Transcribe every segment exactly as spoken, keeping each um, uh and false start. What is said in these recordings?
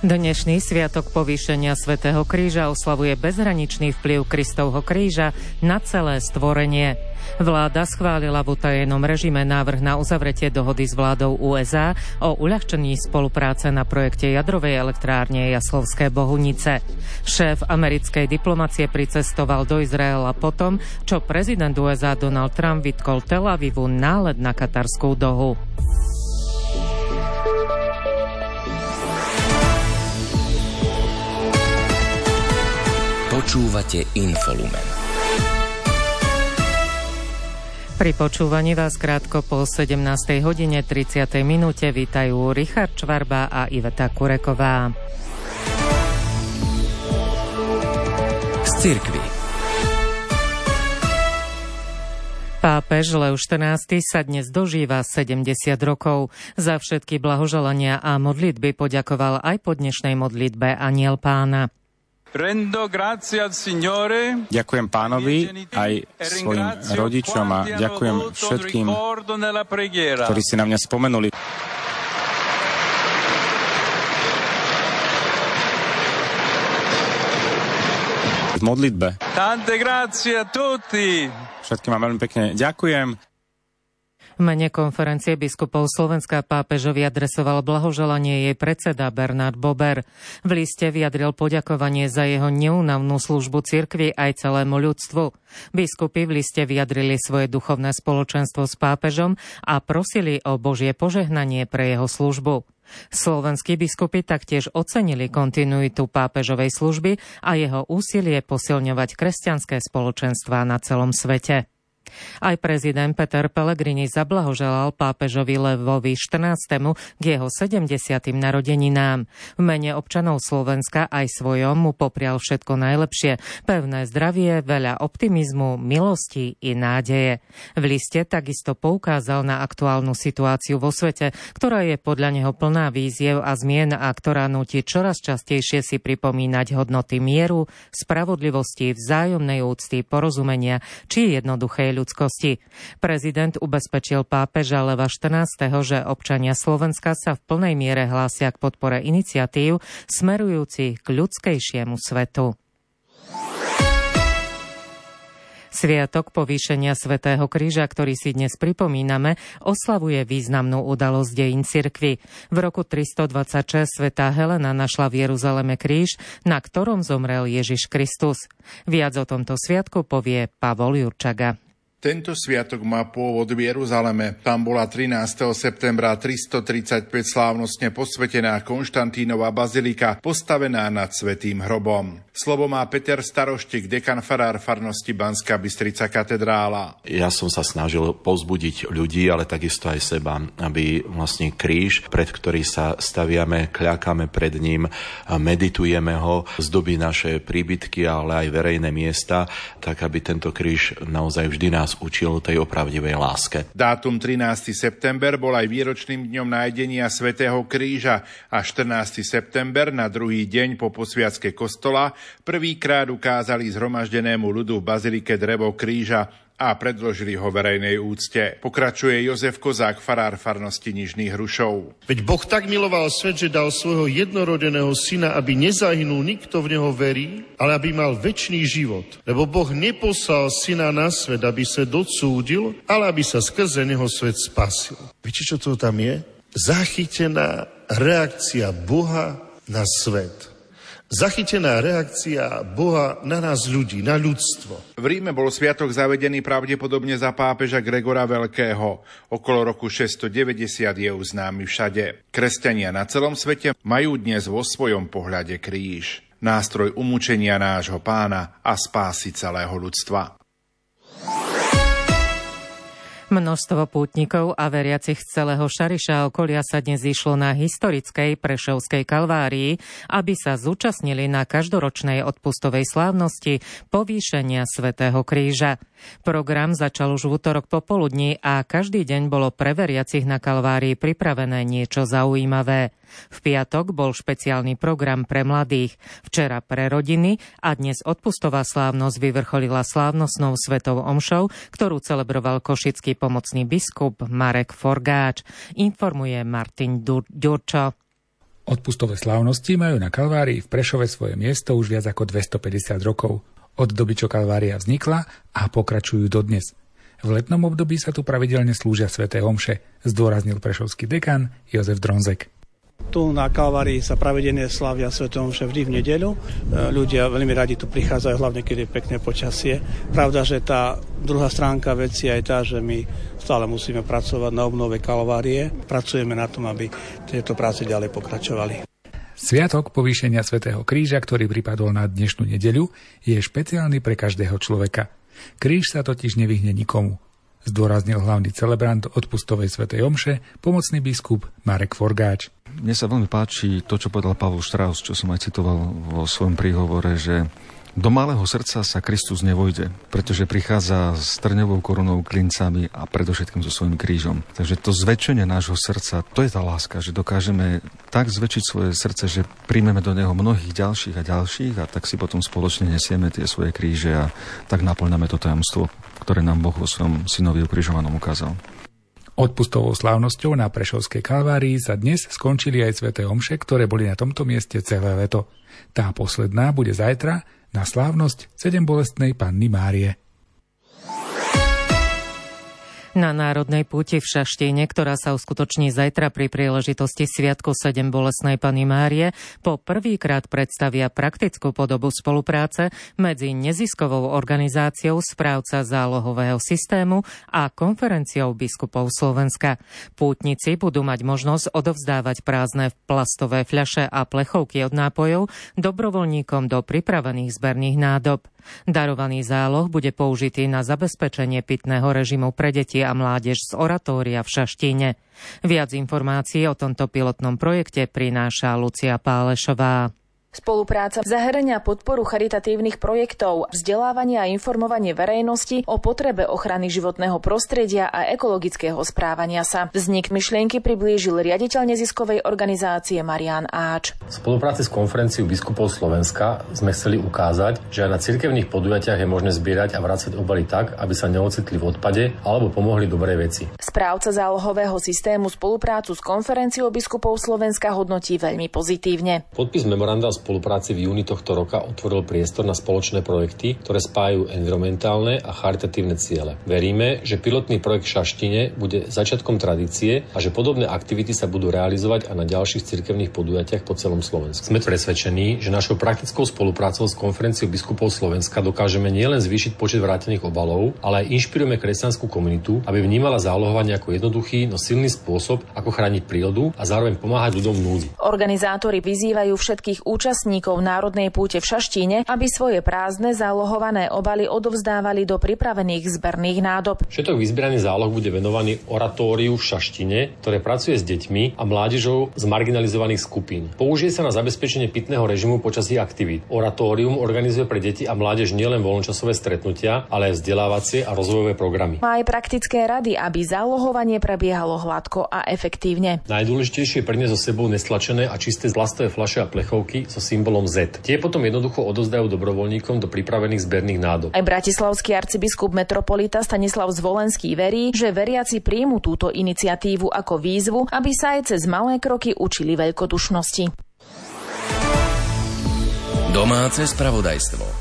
Dnešný sviatok povýšenia Svätého kríža oslavuje bezhraničný vplyv Kristovho kríža na celé stvorenie. Vláda schválila v utajenom režime návrh na uzavretie dohody s vládou ú es á o uľahčení spolupráce na projekte jadrovej elektrárne Jaslovské Bohunice. Šéf americkej diplomacie pricestoval do Izraela potom, čo prezident ú es á Donald Trump vytkol Tel Avivu nálet na katarskú Dohu. Počúvate Infolumen. Pri počúvaní vás krátko po sedemnástej hodine tridsiatej minúte vítajú Richard Čvarba a Iveta Kureková. Z cirkvi. Pápež Lev štrnásty sa dnes dožíva sedemdesiat rokov. Za všetky blahoželania a modlitby poďakoval aj po dnešnej modlitbe Anjel Pána. Ďakujem Pánovi aj svojim rodičom a ďakujem všetkým, ktorí si na mňa spomenuli. V modlitbe. Všetkým vám veľmi pekne ďakujem. V mene konferencie biskupov Slovenska pápežovi adresoval blahoželanie jej predseda Bernard Bober. V liste vyjadril poďakovanie za jeho neúnavnú službu cirkvi aj celému ľudstvu. Biskupy v liste vyjadrili svoje duchovné spoločenstvo s pápežom a prosili o Božie požehnanie pre jeho službu. Slovenskí biskupy taktiež ocenili kontinuitu pápežovej služby a jeho úsilie posilňovať kresťanské spoločenstvá na celom svete. Aj prezident Peter Pellegrini zablahoželal pápežovi Levovi štrnástemu k jeho sedemdesiatym narodeninám. V mene občanov Slovenska aj svojom mu poprial všetko najlepšie, pevné zdravie, veľa optimizmu, milosti i nádeje. V liste takisto poukázal na aktuálnu situáciu vo svete, ktorá je podľa neho plná víziev a zmien a ktorá núti čoraz častejšie si pripomínať hodnoty mieru, spravodlivosti, vzájomnej úcty, porozumenia či jednoduchej ľudskosti. Prezident ubezpečil pápeža Leva štrnásteho, že občania Slovenska sa v plnej miere hlásia k podpore iniciatív smerujúcich k ľudskejšiemu svetu. Sviatok povýšenia Svätého kríža, ktorý si dnes pripomíname, oslavuje významnú udalosť dejín cirkvi. V roku tristodvadsaťšesť svätá Helena našla v Jeruzaleme kríž, na ktorom zomrel Ježiš Kristus. Viac o tomto sviatku povie Pavol Jurčaga. Tento sviatok má pôvod v Jeruzaleme. Tam bola trinásteho septembra tristotridsaťpäť slávnostne posvetená Konštantínova bazilika, postavená nad svätým hrobom. Slovo má Peter Staroštík, dekan farár farnosti Banská Bystrica katedrála. Ja som sa snažil povzbudiť ľudí, ale takisto aj seba, aby vlastne kríž, pred ktorý sa staviame, kľakáme pred ním, meditujeme ho, zdobí naše príbytky, ale aj verejné miesta, tak aby tento kríž naozaj vždy nás učil tej opravdivej láske. Dátum trinásteho september bol aj výročným dňom nájdenia Svätého kríža a štrnásteho september na druhý deň po posviacke kostola prvýkrát ukázali zhromaždenému ľudu v bazilike drevo kríža a predložili ho verejnej úcte. Pokračuje Jozef Kozák, farár farnosti Nižných Hrušov. Veď Boh tak miloval svet, že dal svojho jednorodeného syna, aby nezahynul nikto v neho verí, ale aby mal večný život. Lebo Boh neposlal syna na svet, aby svet odsúdil, ale aby sa skrze neho svet spasil. Viete, čo to tam je? Zachytená reakcia Boha na svet. Zachytená reakcia Boha na nás ľudí, na ľudstvo. V Ríme bol sviatok zavedený pravdepodobne za pápeža Gregora Veľkého. Okolo roku šesťstodeväťdesiat je už známy všade. Kresťania na celom svete majú dnes vo svojom pohľade kríž. Nástroj umúčenia nášho Pána a spásy celého ľudstva. Množstvo pútnikov a veriacich z celého Šariša a okolia sa dnes zišlo na historickej Prešovskej Kalvárii, aby sa zúčastnili na každoročnej odpustovej slávnosti povýšenia Svätého kríža. Program začal už v útorok popoludní a každý deň bolo pre veriacich na Kalvárii pripravené niečo zaujímavé. V piatok bol špeciálny program pre mladých, včera pre rodiny a dnes odpustová slávnosť vyvrcholila slávnostnou svetou omšou, ktorú celebroval košický pomocný biskup Marek Forgáč, informuje Martin Dur- Ďurčo. Odpustové slávnosti majú na Kalvárii v Prešove svoje miesto už viac ako dvestopäťdesiat rokov, od doby, čo Kalvária vznikla, a pokračujú dodnes. V letnom období sa tu pravidelne slúžia sväté omše, zdôraznil prešovský dekan Jozef Dronzek. Tu na Kalvárii sa pravidelne slávia sväté omše vždy v nedeľu. Ľudia veľmi radi tu prichádzajú, hlavne keď je pekné počasie. Pravda, že tá druhá stránka veci je tá, že my stále musíme pracovať na obnove Kalvárie. Pracujeme na tom, aby tieto práce ďalej pokračovali. Sviatok povýšenia svätého kríža, ktorý pripadol na dnešnú nedeľu, je špeciálny pre každého človeka. Kríž sa totiž nevyhne nikomu, zdôraznil hlavný celebrant odpustovej svätej omše, pomocný biskup Marek Forgáč. Mne sa veľmi páči to, čo povedal Pavol Strauss, čo som aj citoval vo svojom príhovore, že do malého srdca sa Kristus nevojde, pretože prichádza s trňovou korunou, klincami a predovšetkým so svojím krížom. Takže to zväčšenie nášho srdca, to je tá láska, že dokážeme tak zväčšiť svoje srdce, že príjmeme do neho mnohých ďalších a ďalších a tak si potom spoločne nesieme tie svoje kríže a tak naplňame to tajomstvo, ktoré nám Boh vo svojom synovi ukrižovanom ukázal. Odpustovou slávnosťou na Prešovskej Kalvárii sa dnes skončili aj sväté omše, ktoré boli na tomto mieste celé leto. Tá posledná bude zajtra na slávnosť sedembolestnej Panny Márie. Na Národnej púti v Šaštíne, ktorá sa uskutoční zajtra pri príležitosti Sviatku sedembolestnej Panny Márie, po prvýkrát predstavia praktickú podobu spolupráce medzi neziskovou organizáciou Správca zálohového systému a Konferenciou biskupov Slovenska. Pútnici budú mať možnosť odovzdávať prázdne plastové fľaše a plechovky od nápojov dobrovoľníkom do pripravených zberných nádob. Darovaný záloh bude použitý na zabezpečenie pitného režimu pre deti a mládež z oratória v Šaštíne. Viac informácií o tomto pilotnom projekte prináša Lucia Pálešová. Spolupráca zahŕňa podporu charitatívnych projektov, vzdelávanie a informovanie verejnosti o potrebe ochrany životného prostredia a ekologického správania sa. Vznik myšlienky priblížil riaditeľ neziskovej organizácie Marián Áč. V spolupráci s Konferenciou biskupov Slovenska sme chceli ukázať, že aj na cirkevných podujatiach je možné zbierať a vracať obaly tak, aby sa neocitli v odpade alebo pomohli dobrej veci. Správca zálohového systému spoluprácu s Konferenciou biskupov Slovenska hodnotí veľmi pozitívne. Podpis memoranda spolupráci v júni tohto roka otvoril priestor na spoločné projekty, ktoré spájajú environmentálne a charitatívne ciele. Veríme, že pilotný projekt v Šaštine bude začiatkom tradície a že podobné aktivity sa budú realizovať aj na ďalších cirkevných podujatiach po celom Slovensku. Sme presvedčení, že našou praktickou spoluprácou s Konferenciou biskupov Slovenska dokážeme nielen zvýšiť počet vrátených obalov, ale aj inšpirujeme kresťanskú komunitu, aby vnímala zálohovanie ako jednoduchý, no silný spôsob, ako chrániť prírodu a zároveň pomáhať ľuďom v núdzi. Organizátori vyzývajú všetkých účastníkov Národnej púte v Šaštíne, aby svoje prázdne zálohované obaly odovzdávali do pripravených zberných nádob. Všetok vyzbieraný záloh bude venovaný oratóriu v Šaštine, ktoré pracuje s deťmi a mládežou z marginalizovaných skupín. Použije sa na zabezpečenie pitného režimu počas ich aktivít. Oratórium organizuje pre deti a mládež nielen voľnočasové stretnutia, ale aj vzdelávacie a rozvojové programy. Má aj praktické rady, aby zálohovanie prebiehalo hladko a efektívne. Najdôležitejšie je priniesť so sebou nestlačené a čisté plastové fľaše a plechovky so symbolom Z. Tie potom jednoducho odovzdajú dobrovoľníkom do pripravených zberných nádob. Aj bratislavský arcibiskup metropolita Stanislav Zvolenský verí, že veriaci príjmu túto iniciatívu ako výzvu, aby sa aj cez malé kroky učili veľkodušnosti. Domáce spravodajstvo.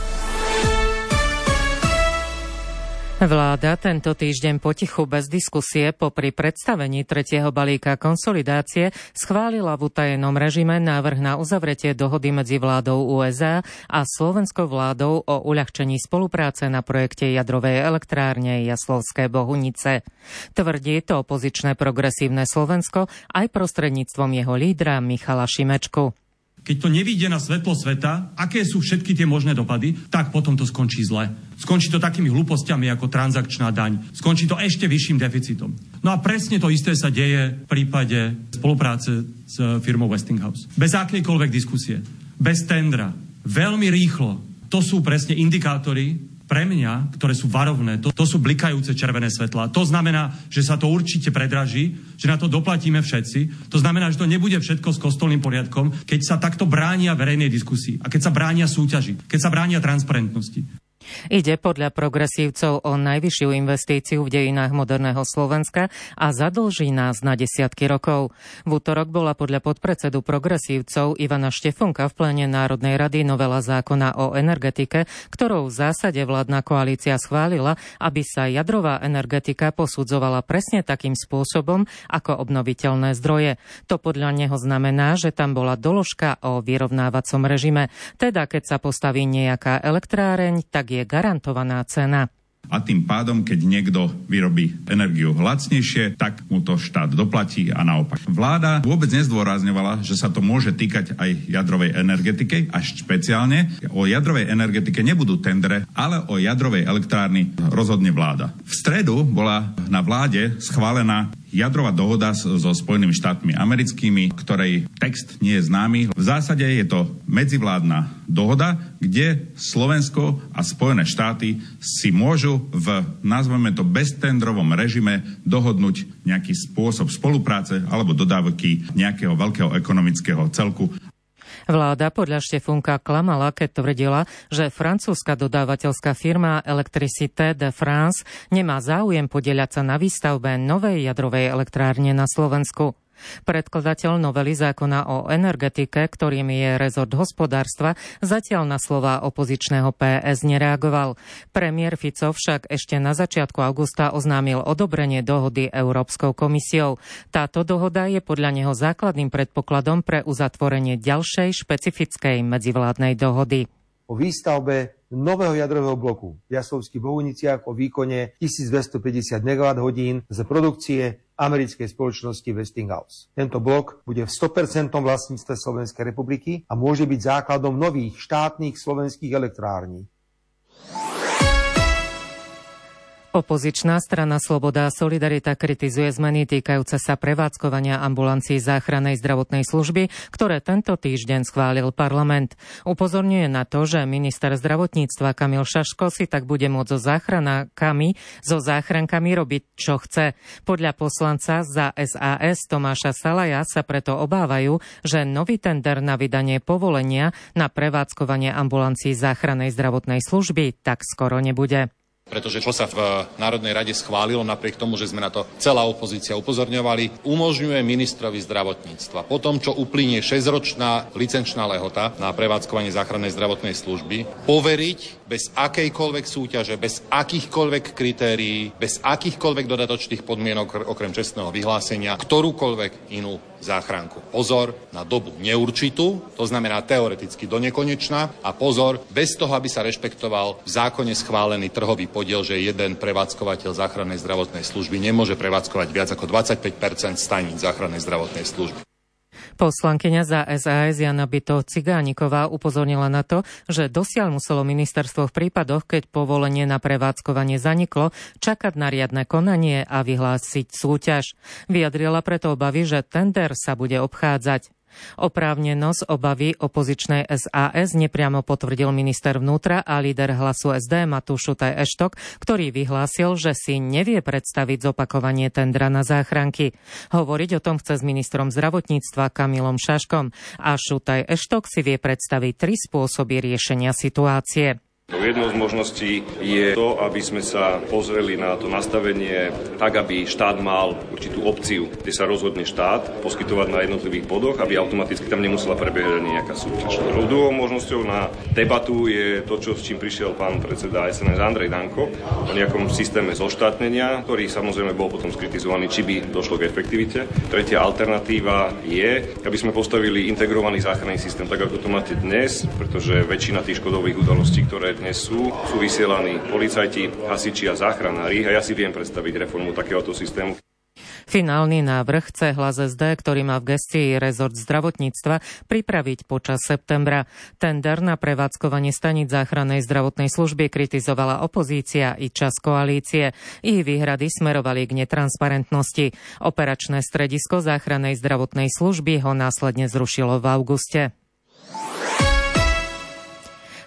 Vláda tento týždeň potichu bez diskusie popri predstavení tretieho balíka konsolidácie schválila v utajenom režime návrh na uzavretie dohody medzi vládou ú es á a slovenskou vládou o uľahčení spolupráce na projekte jadrovej elektrárne Jaslovské Bohunice. Tvrdí to opozičné progresívne Slovensko aj prostredníctvom jeho lídra Michala Šimečku. Keď to nevyjde na svetlo sveta, aké sú všetky tie možné dopady, tak potom to skončí zle. Skončí to takými hlúpostiami ako transakčná daň. Skončí to ešte vyšším deficitom. No a presne to isté sa deje v prípade spolupráce s firmou Westinghouse. Bez akejkoľvek diskusie, bez tendra, veľmi rýchlo. To sú presne indikátory pre mňa, ktoré sú varovné. To, to sú blikajúce červené svetlá. To znamená, že sa to určite predraží, že na to doplatíme všetci. To znamená, že to nebude všetko s kostolným poriadkom, keď sa takto bránia verejnej diskusii a keď sa bránia súťaži, keď sa bránia transparentnosti. Ide podľa progresívcov o najvyššiu investíciu v dejinách moderného Slovenska a zadlží nás na desiatky rokov. V útorok bola podľa podpredsedu progresívcov Ivana Štefunka v pléne Národnej rady novela zákona o energetike, ktorou v zásade vládna koalícia schválila, aby sa jadrová energetika posudzovala presne takým spôsobom ako obnoviteľné zdroje. To podľa neho znamená, že tam bola doložka o vyrovnávacom režime. Teda keď sa postaví nejaká elektráreň, tak je garantovaná cena. A tým pádom, keď niekto vyrobí energiu lacnejšie, tak mu to štát doplatí a naopak. Vláda vôbec nezdôrazňovala, že sa to môže týkať aj jadrovej energetike a špeciálne o jadrovej energetike nebudú tendre, ale o jadrovej elektrárni rozhodne vláda. V stredu bola na vláde schválená jadrová dohoda so Spojenými štátmi americkými, ktorej text nie je známy. V zásade je to medzivládna dohoda, kde Slovensko a Spojené štáty si môžu v, nazveme to, beztendrovom režime dohodnúť nejaký spôsob spolupráce alebo dodávky nejakého veľkého ekonomického celku. Vláda podľa Štefunka klamala, keď tvrdila, že francúzska dodávateľská firma Électricité de France nemá záujem podieľať sa na výstavbe novej jadrovej elektrárne na Slovensku. Predkladateľ novely zákona o energetike, ktorým je rezort hospodárstva, zatiaľ na slová opozičného pé es nereagoval. Premiér Fico však ešte na začiatku augusta oznámil odobrenie dohody Európskou komisiou. Táto dohoda je podľa neho základným predpokladom pre uzatvorenie ďalšej špecifickej medzivládnej dohody. O výstavbe nového jadrového bloku v Jaslovských Bohuniciach o výkone tisícdvestopäťdesiat megawatthodín z produkcie americkej spoločnosti Westinghouse. Tento blok bude v sto percent vlastníctve Slovenskej republiky a môže byť základom nových štátnych slovenských elektrární. Opozičná strana Sloboda a Solidarita kritizuje zmeny týkajúce sa prevádzkovania ambulancií záchrannej zdravotnej služby, ktoré tento týždeň schválil parlament. Upozorňuje na to, že minister zdravotníctva Kamil Šaško si tak bude môcť so záchrankami, so záchrankami robiť, čo chce. Podľa poslanca za es a es Tomáša Salaja sa preto obávajú, že nový tender na vydanie povolenia na prevádzkovanie ambulancií záchrannej zdravotnej služby tak skoro nebude. Pretože čo sa v Národnej rade schválilo, napriek tomu, že sme na to celá opozícia upozorňovali, umožňuje ministrovi zdravotníctva po tom, čo uplynie šesťročná licenčná lehota na prevádzkovanie záchrannej zdravotnej služby, poveriť bez akejkoľvek súťaže, bez akýchkoľvek kritérií, bez akýchkoľvek dodatočných podmienok okrem čestného vyhlásenia, ktorúkoľvek inú záchranku. Pozor na dobu neurčitú, to znamená teoreticky do nekonečna, a pozor, bez toho, aby sa rešpektoval v zákone schválený trhový podiel, že jeden prevádzkovateľ záchrannej zdravotnej služby nemôže prevádzkovať viac ako dvadsaťpäť percent staníc záchrannej zdravotnej služby. Poslankyňa za es a es Jana Byto Cigániková upozornila na to, že dosiaľ muselo ministerstvo v prípadoch, keď povolenie na prevádzkovanie zaniklo, čakať na riadne konanie a vyhlásiť súťaž. Vyjadrila preto obavy, že tender sa bude obchádzať. Oprávnenosť obavy opozičnej es a es nepriamo potvrdil minister vnútra a líder Hlasu es dé Matúš Šutaj Eštok, ktorý vyhlásil, že si nevie predstaviť zopakovanie tendra na záchranky. Hovoriť o tom chce s ministrom zdravotníctva Kamilom Šaškom a Šutaj Eštok si vie predstaviť tri spôsoby riešenia situácie. Jednou z možností je to, aby sme sa pozreli na to nastavenie tak, aby štát mal určitú opciu, kde sa rozhodne štát poskytovať na jednotlivých bodoch, aby automaticky tam nemusela prebiehať nejaká súťaž. Druhou možnosťou na debatu je to, čo s čím prišiel pán predseda es en es Andrej Danko, o nejakom systéme zoštátnenia, ktorý samozrejme bol potom skritizovaný, či by došlo k efektivite. Tretia alternatíva je, aby sme postavili integrovaný záchranný systém, tak ako to máte dnes, pretože väčšina tých škodových udalostí, ktoré dnes sú, sú vysielaní policajti, hasiči a záchranári a ja si viem predstaviť reformu takéhoto systému. Finálny návrh chce Hlas es dé, ktorý má v gestii rezort zdravotníctva, pripraviť počas septembra. Tender na prevádzkovanie staníc záchrannej zdravotnej služby kritizovala opozícia i časť koalície. Ich výhrady smerovali k netransparentnosti. Operačné stredisko záchrannej zdravotnej služby ho následne zrušilo v auguste. V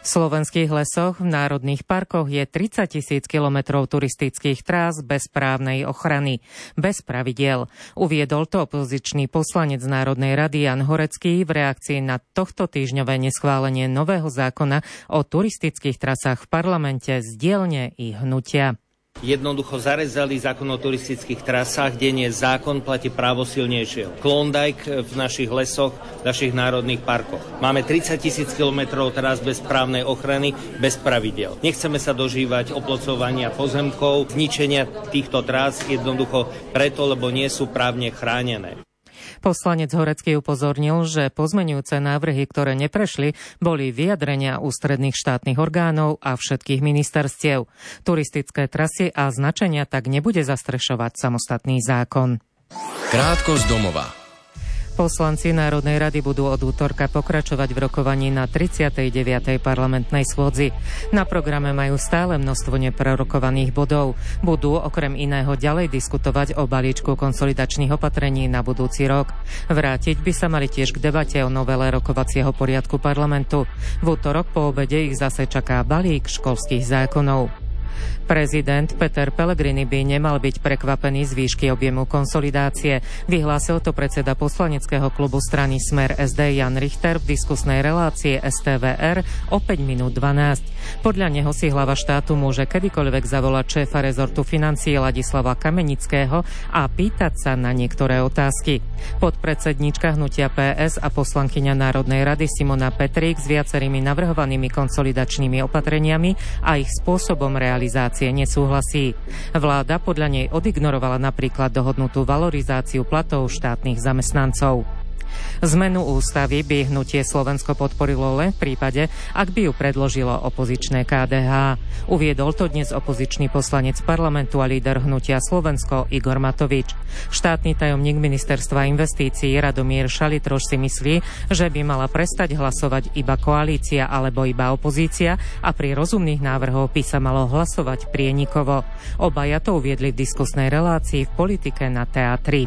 V slovenských lesoch, v národných parkoch je tridsať tisíc kilometrov turistických trás bez právnej ochrany, bez pravidiel. Uviedol to opozičný poslanec Národnej rady Jan Horecký v reakcii na tohto týždňové neschválenie nového zákona o turistických trasách v parlamente z dielne ich hnutia. Jednoducho zarezali zákon o turistických trasách, kde nie zákon, platí právo silnejšieho. Klondike v našich lesoch, v našich národných parkoch. Máme tridsať tisíc kilometrov trás bez právnej ochrany, bez pravidel. Nechceme sa dožívať oplocovania pozemkov, zničenia týchto trás jednoducho preto, lebo nie sú právne chránené. Poslanec Horecký upozornil, že pozmeňujúce návrhy, ktoré neprešli, boli vyjadrenia ústredných štátnych orgánov a všetkých ministerstiev. Turistické trasy a značenia tak nebude zastrešovať samostatný zákon. Krátko z domova. Poslanci Národnej rady budú od útorka pokračovať v rokovaní na tridsiatej deviatej parlamentnej schôdzi. Na programe majú stále množstvo neprerokovaných bodov. Budú okrem iného ďalej diskutovať o balíčku konsolidačných opatrení na budúci rok. Vrátiť by sa mali tiež k debate o novele rokovacieho poriadku parlamentu. V útorok po obede ich zase čaká balík školských zákonov. Prezident Peter Pellegrini by nemal byť prekvapený z výšky objemu konsolidácie. Vyhlásil to predseda poslaneckého klubu strany Smer es dé Jan Richter v diskusnej relácii es té vé er o päť minút dvanásť. Podľa neho si hlava štátu môže kedykoľvek zavolať šéfa rezortu financií Ladislava Kamenického a pýtať sa na niektoré otázky. Podpredsedníčka hnutia pé es a poslankyňa Národnej rady Simona Petrík s viacerými navrhovanými konsolidačnými opatreniami a ich spôsobom realizácie nesúhlasí. Vláda podľa nej odignorovala napríklad dohodnutú valorizáciu platov štátnych zamestnancov. Zmenu ústavy by hnutie Slovensko podporilo len v prípade, ak by ju predložilo opozičné ká dé há. Uviedol to dnes opozičný poslanec parlamentu a líder hnutia Slovensko Igor Matovič. Štátny tajomník ministerstva investícií Radomír Šalitroš si myslí, že by mala prestať hlasovať iba koalícia alebo iba opozícia a pri rozumných návrhoch by sa malo hlasovať prienikovo. Obaja to uviedli v diskusnej relácii v Politike na té á tri.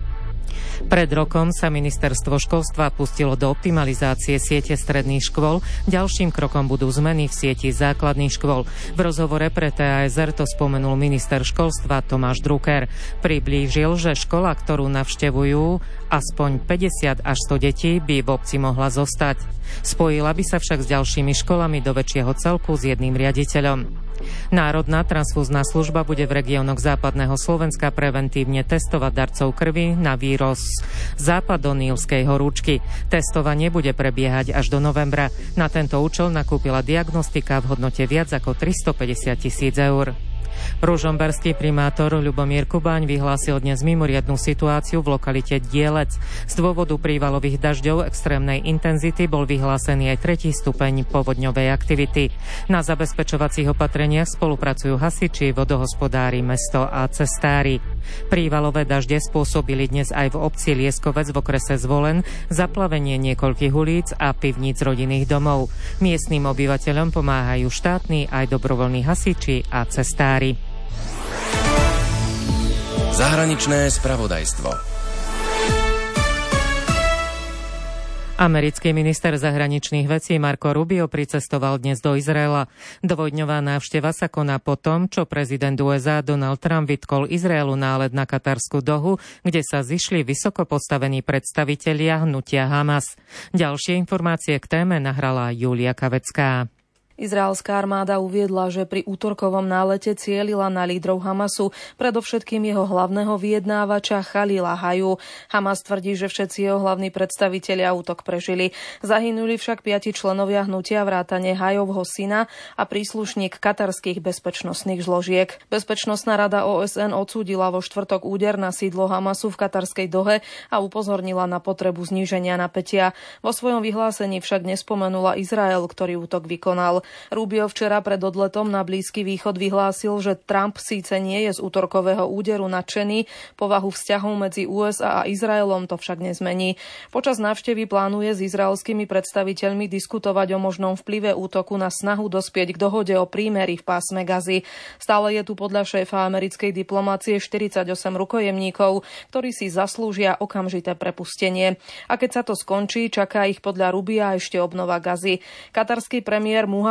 Pred rokom sa ministerstvo školstva pustilo do optimalizácie siete stredných škôl. Ďalším krokom budú zmeny v sieti základných škôl. V rozhovore pre té á es er to spomenul minister školstva Tomáš Drucker. Priblížil, že škola, ktorú navštevujú aspoň päťdesiat až sto detí, by v obci mohla zostať. Spojila by sa však s ďalšími školami do väčšieho celku s jedným riaditeľom. Národná transfúzna služba bude v regiónoch západného Slovenska preventívne testovať darcov krvi na vírus západonílskej horúčky. Testovanie bude prebiehať až do novembra. Na tento účel nakúpila diagnostika v hodnote viac ako tristopäťdesiat tisíc eur. Ružomberský primátor Ľubomír Kubaň vyhlásil dnes mimoriadnu situáciu v lokalite Dielec. Z dôvodu prívalových dažďov extrémnej intenzity bol vyhlásený aj tretí stupeň povodňovej aktivity. Na zabezpečovacích opatreniach spolupracujú hasiči, vodohospodári, mesto a cestári. Prívalové dažde spôsobili dnes aj v obci Lieskovec v okrese Zvolen zaplavenie niekoľkých ulic a pivníc rodinných domov. Miestnym obyvateľom pomáhajú štátni aj dobrovoľní hasiči a cestári. Zahraničné spravodajstvo. Americký minister zahraničných vecí Marco Rubio pricestoval dnes do Izraela. Dvojdňová návšteva sa koná po tom, čo prezident ú es á Donald Trump vytkol Izraelu nálet na katarskú Dohu, kde sa zišli vysoko postavení predstavitelia hnutia Hamas. Ďalšie informácie k téme nahrala Julia Kavecká. Izraelská armáda uviedla, že pri útorkovom nálete cielila na lídrov Hamasu, predovšetkým jeho hlavného vyjednávača Chalila Haju. Hamas tvrdí, že všetci jeho hlavní predstavitelia útok prežili. Zahynuli však piati členovia hnutia vrátane Hajovho syna a príslušník katarských bezpečnostných zložiek. Bezpečnostná rada ó es en odsúdila vo štvrtok úder na sídlo Hamasu v katarskej Dohe a upozornila na potrebu zníženia napätia. Vo svojom vyhlásení však nespomenula Izrael, ktorý útok vykonal. Rubio včera pred odletom na Blízky východ vyhlásil, že Trump síce nie je z útorkového úderu nadšený, povahu vzťahov medzi ú es á a Izraelom to však nezmení. Počas návštevy plánuje s izraelskými predstaviteľmi diskutovať o možnom vplyve útoku na snahu dospieť k dohode o prímeri v pásme Gazy. Stále je tu podľa šéfa americkej diplomácie štyridsaťosem rukojemníkov, ktorí si zaslúžia okamžité prepustenie. A keď sa to skončí, čaká ich podľa Rubia ešte obnova Gazy. Katarský premiér Muhammad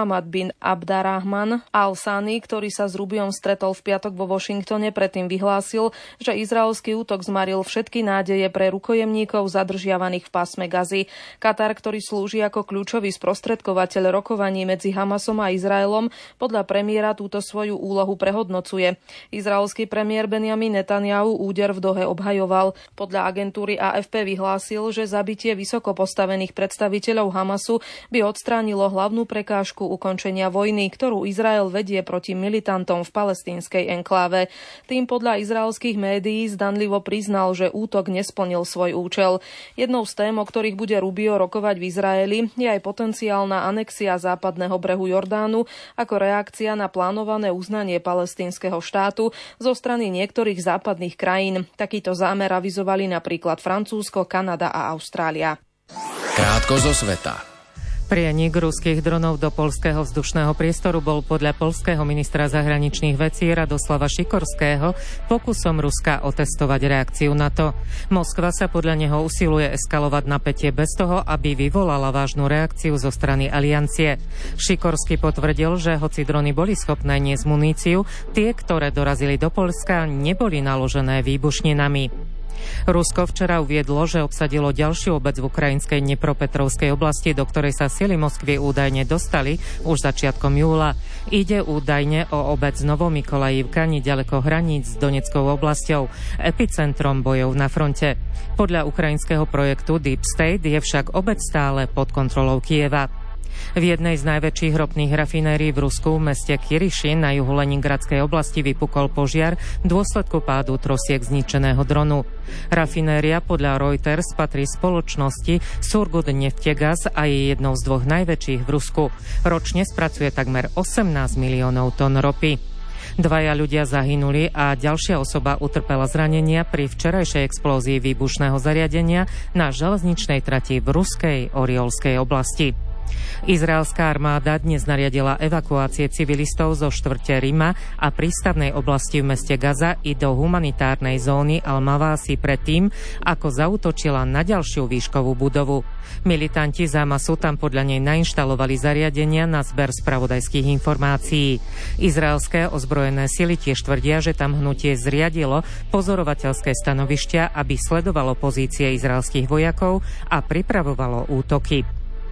Mohamad bin Abdarrahman al-Sani, ktorý sa s Rubiom stretol v piatok vo Washingtone, predtým vyhlásil, že izraelský útok zmaril všetky nádeje pre rukojemníkov zadržiavaných v pásme Gazy. Katar, ktorý slúži ako kľúčový sprostredkovateľ rokovaní medzi Hamasom a Izraelom, podľa premiéra túto svoju úlohu prehodnocuje. Izraelský premiér Benjamin Netanjahu úder v Dohe obhajoval. Podľa agentúry á ef pé vyhlásil, že zabitie vysoko postavených predstaviteľov Hamasu by odstránilo hlavnú prekážku ukončenia vojny, ktorú Izrael vedie proti militantom v palestínskej enkláve. Tým podľa izraelských médií zdanlivo priznal, že útok nesplnil svoj účel. Jednou z tém, o ktorých bude Rubio rokovať v Izraeli, je aj potenciálna anexia západného brehu Jordánu ako reakcia na plánované uznanie palestínskeho štátu zo strany niektorých západných krajín. Takýto zámer avizovali napríklad Francúzsko, Kanada a Austrália. Krátko zo sveta. Prienik ruských dronov do poľského vzdušného priestoru bol podľa poľského ministra zahraničných vecí Radoslava Šikorského pokusom Ruska otestovať reakciu na to. Moskva sa podľa neho usiluje eskalovať napätie bez toho, aby vyvolala vážnu reakciu zo strany aliancie. Šikorský potvrdil, že hoci drony boli schopné niesť muníciu, tie, ktoré dorazili do Poľska, neboli naložené výbušninami. Rusko včera uviedlo, že obsadilo ďalšiu obec v ukrajinskej Dnepropetrovskej oblasti, do ktorej sa sily Moskvy údajne dostali už začiatkom júla. Ide údajne o obec Novomykolajivka neďaleko hraníc s Doneckou oblasťou, epicentrom bojov na fronte. Podľa ukrajinského projektu Deep State je však obec stále pod kontrolou Kieva. V jednej z najväčších ropných rafinérií v Rusku, v meste Kyryšin na juhu Leningradskej oblasti, vypukol požiar v dôsledku pádu trosiek zničeného dronu. Rafinéria podľa Reuters patrí spoločnosti Surgutneftegas a je jednou z dvoch najväčších v Rusku. Ročne spracuje takmer osemnásť miliónov tón ropy. Dvaja ľudia zahynuli a ďalšia osoba utrpela zranenia pri včerajšej explózii výbušného zariadenia na železničnej trati v ruskej Oriolskej oblasti. Izraelská armáda dnes nariadila evakuácie civilistov zo štvrte Rima a prístavnej oblasti v meste Gaza i do humanitárnej zóny Al-Mawasi predtým, ako zaútočila na ďalšiu výškovú budovu. Militanti Hamasu tam podľa nej nainštalovali zariadenia na zber spravodajských informácií. Izraelské ozbrojené sily tiež tvrdia, že tam hnutie zriadilo pozorovateľské stanovištia, aby sledovalo pozície izraelských vojakov a pripravovalo útoky.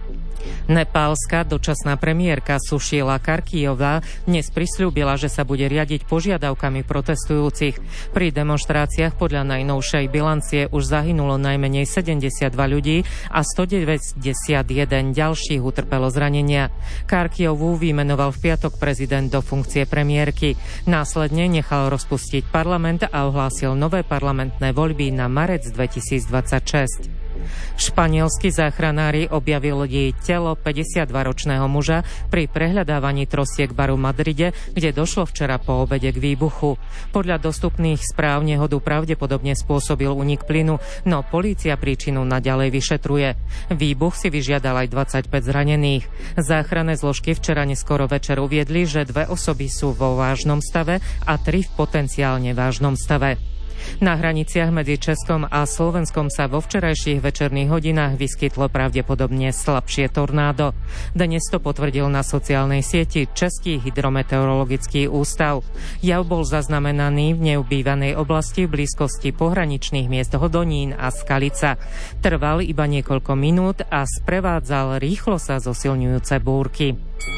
Nepálska dočasná premiérka Sušila Karkijová dnes prisľúbila, že sa bude riadiť požiadavkami protestujúcich. Pri demonštráciách podľa najnovšej bilancie už zahynulo najmenej sedemdesiatdva ľudí a stodeväťdesiatjeden ďalších utrpelo zranenia. Karkijovú vymenoval v piatok prezident do funkcie premiérky. Následne nechal rozpustiť parlament a ohlásil nové parlamentné voľby na marec dvetisícdvadsaťšesť. Španielskí záchranári objavili jej telo päťdesiatdvaročného muža pri prehľadávaní trosiek baru v Madride, kde došlo včera po obede k výbuchu. Podľa dostupných správ nehodu pravdepodobne spôsobil únik plynu, no polícia príčinu naďalej vyšetruje. Výbuch si vyžiadal aj dvadsaťpäť zranených. Záchranné zložky včera neskoro večer uviedli, že dve osoby sú vo vážnom stave a tri v potenciálne vážnom stave. Na hraniciach medzi Českom a Slovenskom sa vo včerajších večerných hodinách vyskytlo pravdepodobne slabšie tornádo. Dnes to potvrdil na sociálnej sieti Český hydrometeorologický ústav. Jav bol zaznamenaný v neobývanej oblasti v blízkosti pohraničných miest Hodonín a Skalica. Trval iba niekoľko minút a sprevádzal rýchlo sa zosilňujúce búrky.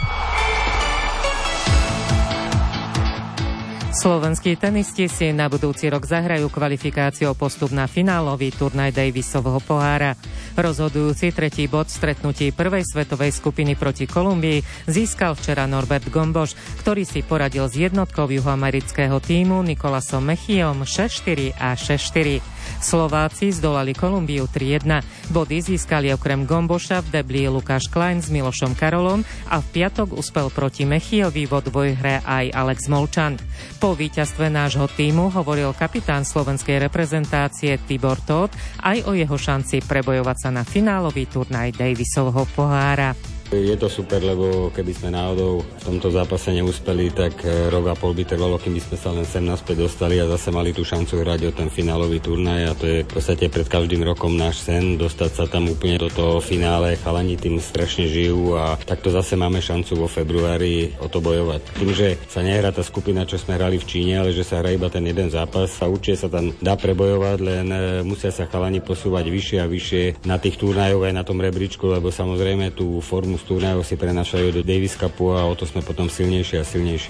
Slovenskí tenisti si na budúci rok zahrajú kvalifikáciu o postup na finálový turnaj Davisovho pohára. Rozhodujúci tretí bod v stretnutí prvej svetovej skupiny proti Kolumbii získal včera Norbert Gomboš, ktorý si poradil s jednotkou juhoamerického tímu Nikolasom Mechiom šesť štyri a šesť štyri. Slováci zdolali Kolumbiu tri jedna. Body získali okrem Gomboša v debli Lukáš Klein s Milošom Karolom a v piatok uspel proti Mechiovi vo dvojhre aj Alex Molčan. Po víťazstve nášho tímu hovoril kapitán slovenskej reprezentácie Tibor Tóth aj o jeho šanci prebojovať sa na finálový turnaj Davisovho pohára. Je to super, lebo keby sme náhodou v tomto zápase neúspeli, tak rok a pol by trvalo, kým by sme sa len sem naspäť dostali a zase mali tú šancu hrať o ten finálový turnaj a to je v podstate pred každým rokom náš sen, dostať sa tam úplne do toho finále. Chalani tým strašne žijú a takto zase máme šancu vo februári o to bojovať. Tým, že sa nehrá tá skupina, čo sme hrali v Číne, ale že sa hrá iba ten jeden zápas a určite sa tam dá prebojovať, len musia sa chalani posúvať vyššie a vyššie na tých turnajoch aj na tom rebríčku, lebo samozrejme tú formu z turnajov si prenašajú do Davis Cupu a o to sme potom silnejší a silnejší.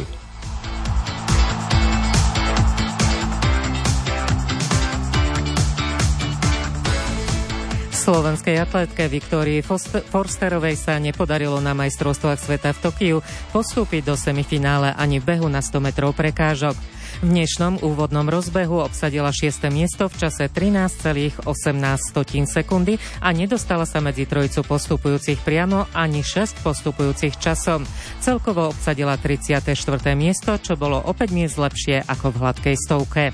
Slovenskej atlétke Viktórii Forsterovej sa nepodarilo na majstrovstvách sveta v Tokiu postúpiť do semifinále ani v behu na sto metrov prekážok. V dnešnom úvodnom rozbehu obsadila šieste miesto v čase trinásť celá osemnásť sekundy a nedostala sa medzi trojicu postupujúcich priamo ani šesť postupujúcich časom. Celkovo obsadila tridsiate štvrté miesto, čo bolo opäť miest lepšie ako v hladkej stovke.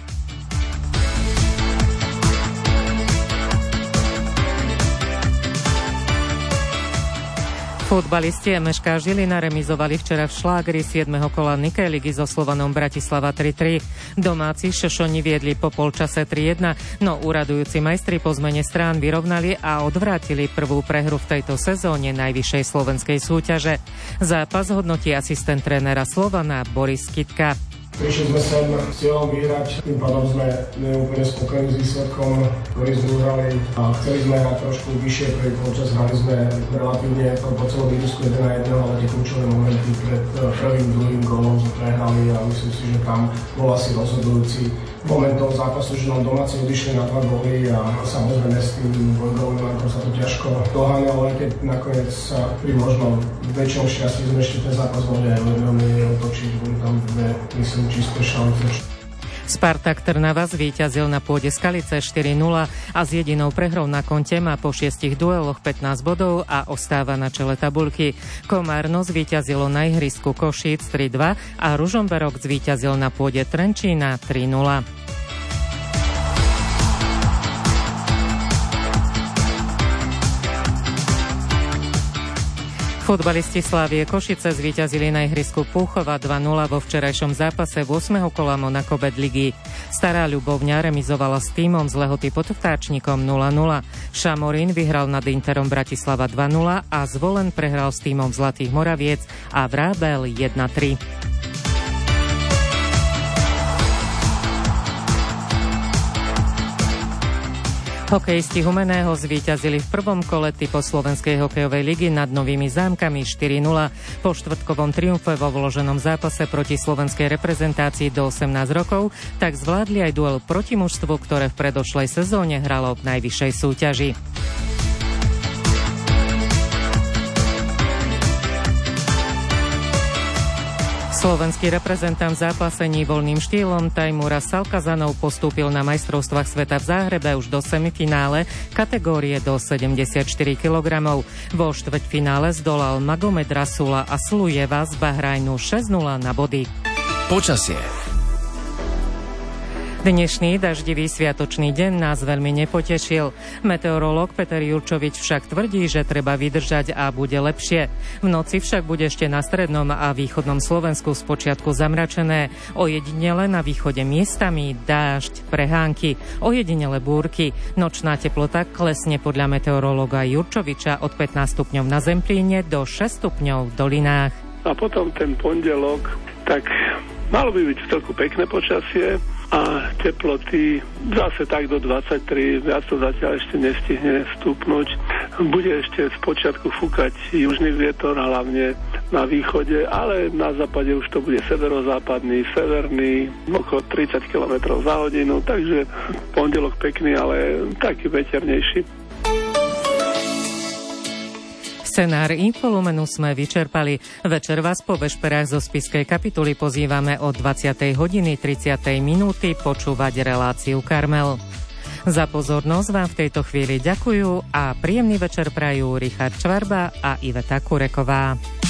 Futbalisti em es ká Žilina remizovali včera v šlágri siedmeho kola Nikej ligy so Slovanom Bratislava tri tri. Domáci Šošoni viedli po polčase tri jedna, no úradujúci majstri po zmene strán vyrovnali a odvrátili prvú prehru v tejto sezóne najvyššej slovenskej súťaže. Zápas hodnotí asistent trénera Slovana Boris Kitka. Prišli sme sem s cieľom vyhrať, tým pádom sme neúplne spokojní s výsledkom, ktorý sme uhrali a chceli sme hrať trošku vyššie, prvý polčas hrali sme relatívne po celom ihrisku jeden na jedného, ale tie kľúčové momenty pred prvým, druhým gólom sme prehrali a myslím si, že tam bol asi rozhodujúci moment toho zápasu, že nám domáci odišli na dva góly a samozrejme s tým dvojgólovým sa to ťažko doháňalo, aj keď nakoniec sa pri možno väčšom šťastí sme ešte ten zápas mohli aj veľmi otočiť, boli tam dve, myslím, čisté šance. Spartak Trnava zvíťazil na pôde Skalice štyri nula a s jedinou prehrou na konte má po šiestich dueloch pätnásť bodov a ostáva na čele tabuľky. Komárno zvíťazilo na ihrisku Košíc tri dva a Ružomberok zvíťazil na pôde Trenčína tri nula. Futbalisti Slavie Košice zvíťazili na ihrisku Púchova dva nula vo včerajšom zápase ôsmeho kola Monakobet ligy. Stará Ľubovňa remizovala s tímom z Lehoty pod Vtáčnikom nula nula. Šamorín vyhral nad Interom Bratislava dva nula a Zvolen prehral s tímom Zlatých Moraviec a Vrábel jedna tri. Hokejisti Humenného zvíťazili v prvom kole typu Slovenskej hokejovej ligy nad Novými Zámkami štyri nula. Po štvrtkovom triumfe vo vloženom zápase proti slovenskej reprezentácii do osemnásť rokov tak zvládli aj duel proti mužstvu, ktoré v predošlej sezóne hralo v najvyššej súťaži. Slovenský reprezentant v zápasení voľným štýlom Tajmura Salkazanov postúpil na majstrovstvách sveta v Záhrebe už do semifinále kategórie do sedemdesiatštyri kilogramov. Vo štvrťfinále zdolal Magomed Rasula a Slujeva z Bahrajnu šesť nula na body. Počasie. Dnešný daždivý sviatočný deň nás veľmi nepotešil. Meteorológ Peter Jurčovič však tvrdí, že treba vydržať a bude lepšie. V noci však bude ešte na strednom a východnom Slovensku spočiatku zamračené. Ojedinele na východe miestami dážď, prehánky, ojedinele búrky. Nočná teplota klesne podľa meteorológa Jurčoviča od pätnásť stupňov na Zemplíne do šesť stupňov v dolinách. A potom ten pondelok, tak malo by byť v celku pekné počasie a teploty zase tak do dvadsaťtri, viac to zatiaľ ešte nestihne stúpnuť. Bude ešte z počiatku fúkať južný vietor, hlavne na východe, ale na západe už to bude severozápadný, severný, okolo tridsať kilometrov za hodinu, takže pondelok pekný, ale taký veternejší. Scenár Infolumenu sme vyčerpali. Večer vás po vešperách zo spišskej kapituly pozývame o dvadsiatej hodiny tridsiatej minúty počúvať reláciu Karmel. Za pozornosť vám v tejto chvíli ďakujú a príjemný večer prajú Richard Čvarba a Iveta Kureková.